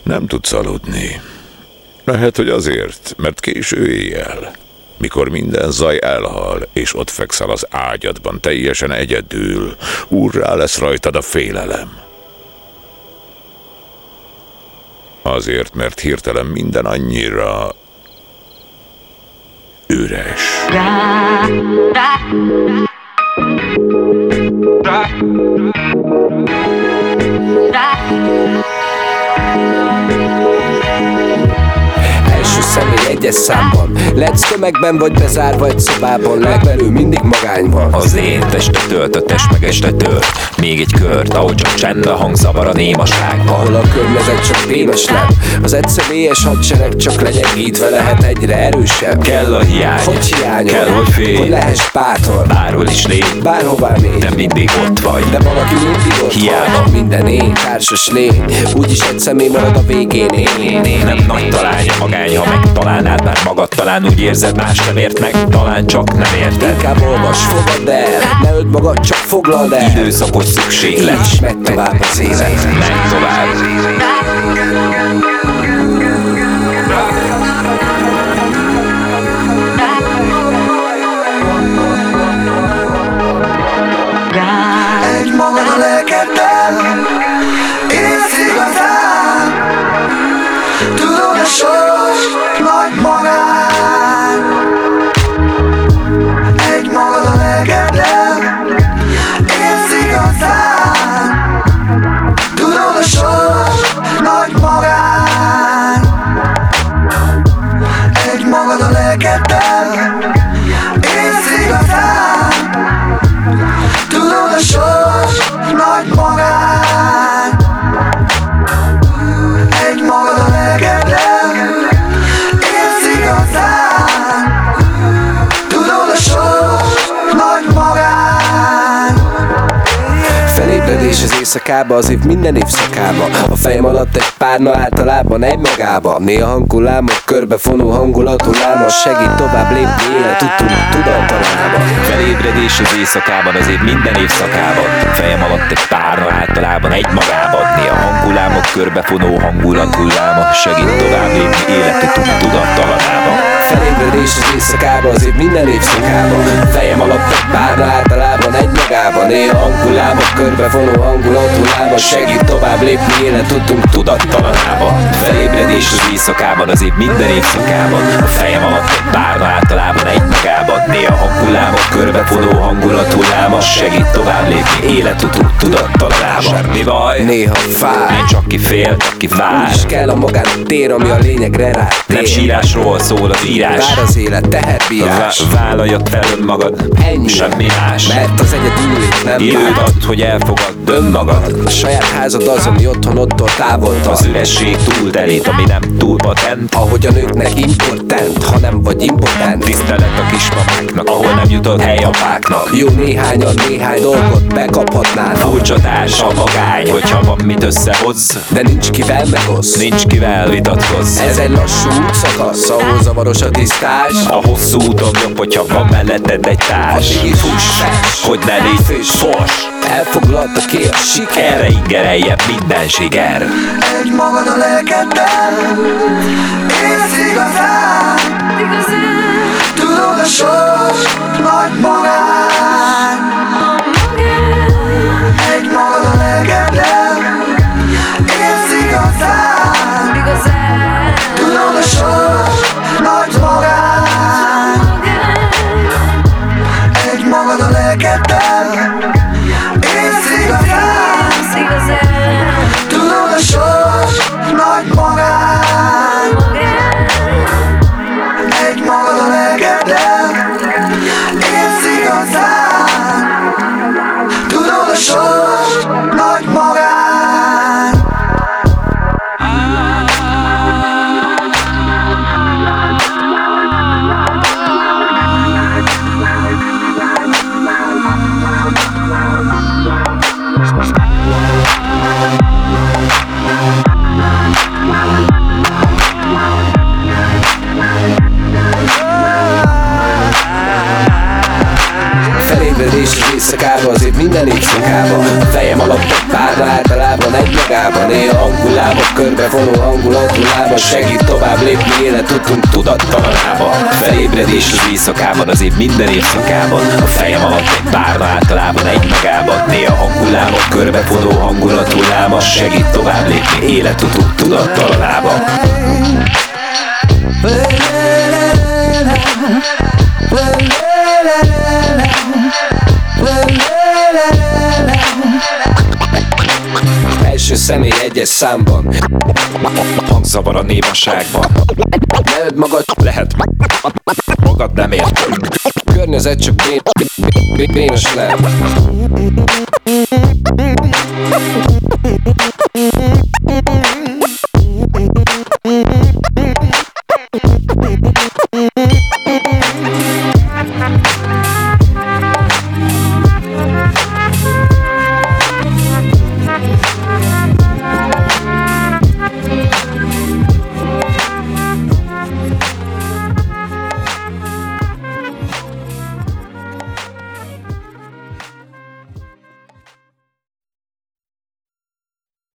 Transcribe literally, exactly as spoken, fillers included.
Nem tudsz aludni. Lehet, hogy azért, mert késő éjjel, mikor minden zaj elhal, és ott fekszel az ágyadban teljesen egyedül, úrrá lesz rajtad a félelem. Azért, mert hirtelen minden annyira üres. Első személy egyes számban, lehetsz tömegben vagy bezárva egy szobában, legbelül mindig magány van. Az én teste tölt, a test meg este tört. Még egy kört, ahogy csak csend, a hangzavar a némaságban. Ahol a környezet csak témes nem, az egyszemélyes hadsereg csak legyengítve lehet egyre erősebb. Kell a hiány, hogy hiányol, kell, hogy fény, hogy lehess bátor, bárhol is légy, bárhová mégy, de mindig ott vagy, de valaki mindig ott hiába van. Minden én, társas lény, úgyis egy személy marad a végén. Én, én, nem nagy találja magány, ha megtalálnád már magad. Talán úgy érzed, más nem ért meg, talán csak nem érted. Inkább olvas, fogad el, ne öld magad, csak foglald el. Időszakos szükséglet, így megy tovább az élet. megy tovább. Egy magad a lelkeddel, élsz igazán. Tudod a sors nagy magán. Egy magad a lelkeddel, élsz igazán. Tudod a sors nagy magán. Egy magad a lelkeddel, élsz igazán. Tudod a sors nagy magán. Egy magad a lelkeddel, élsz igazán. Tudod a sors nagy magán. Felébredés az éjszakába, az év minden évszakába. A fejem alatt egy párna, általában egy magába. Néha hangulámok, körbefonó hangulatú láma segít tovább lépni életutunk tudattalába. Felébredés az éjszakában, az év minden évszakában. Fejem alatt egy párna, általában egy magában. Néha hangulámok, körbefonó hangulatulláma segít tovább lépni életutunk tudattalanában. Felébredés az éjszakába, az év minden évszakában. A fejem alatt egy párna, általában egy magában. Néha hangulámok, körbefonó hangulatú lába segít tovább lépni életutunk tudattalanába. Felébredés az éjszakában, az év minden évszakában. A fejem alatt egy párna, általában egy magában. Néha hangulámok, körbefonó hangulatú lába segít tovább lépni életutunk tudattalanába. Semmi baj, néha fáj, én csak ki fél, ki vár. úgyis kell a magántér, ami a lényegre rátér. Nem sírásról szól az írás, vár az élet, teherbírás. Vá- Vállaljad fel önmagad, ennyi, semmi más. mert az egyedül nem Időt bár. ad, hogy elfogadd önmagad. A saját házad az, ami otthonottól távol tart. Az üresség túl telít, ami nem túl patent. Ahogy a nőknek important, ha nem vagy impotent. Tisztelet a kismamáknak, ahol nem jutott hely apáknak. Jó néhányan néhány dolgot bekaphatnának. Furcsa társ a magány, hogyha van mit összehoz. De nincs kivel megosz, Nincs kivel vitatkozz. ez egy lassú útszakasz, ahol zavaros a tisztás. A hosszú úton jobb, hogyha van melletted egy társ. Addig is fuss, Hogy ne légy fos. elfoglalta ki a siker. Erre ingereljen minden siker. Egy magad a lelkeddel, élsz igazán. Tudod a sors nagy magán. Egy magad a lelkeddel, élsz igazán. Tudod a sors nagy magán. Egy magad a lelkeddel, élsz igazán. Tudod a sors nagy magán. Egy magad a lelkeddel, élsz igazán. Tudod a sors nagy magán. Felébredés az éjszakába, az év minden évszakába. A fejem alatt egy párna, általában egy magában. magába. Néha hangulába, körbefonó hangulatú lába segít tovább lépni életutunk tudattalanába. Felébredés az éjszakában, az év minden évszakában. A fejem alatt egy párna, általában egy magában. Néha hangulába, körbefonó hangulatú lába segít tovább lépni életutunk tudattalanába. Első személy egyes számban, Hangzavar a némaságban. ne öld magad, Lehet magad nem érted. környezet csak bén, bén, bénos lehet.